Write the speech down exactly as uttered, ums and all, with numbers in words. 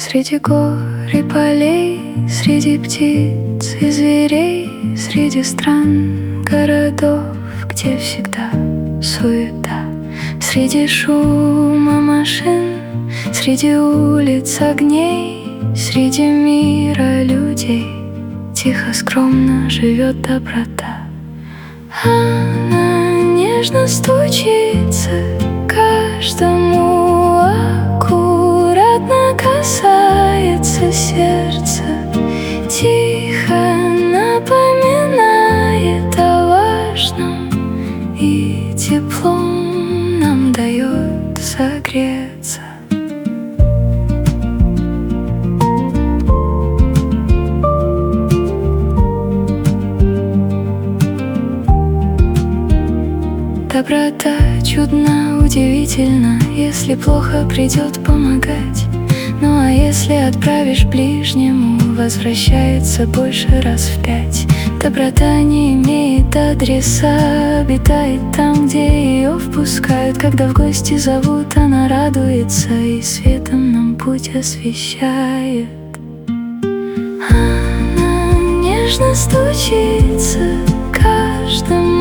Среди гор и полей, среди птиц и зверей, среди стран, городов, где всегда суета. Среди шума машин, среди улиц огней, среди мира людей тихо, скромно живет доброта. Она нежно стучится каждому, аккуратно касается сердца, тихо напоминает о важном и теплом нам дает согреться. Доброта чудна, удивительна, если плохо придет помогать. Ну а если отправишь ближнему, возвращается больше раз в пять. Доброта не имеет адреса, обитает там, где ее впускают. Когда в гости зовут, она радуется и светом нам путь освещает. Она нежно стучится каждому,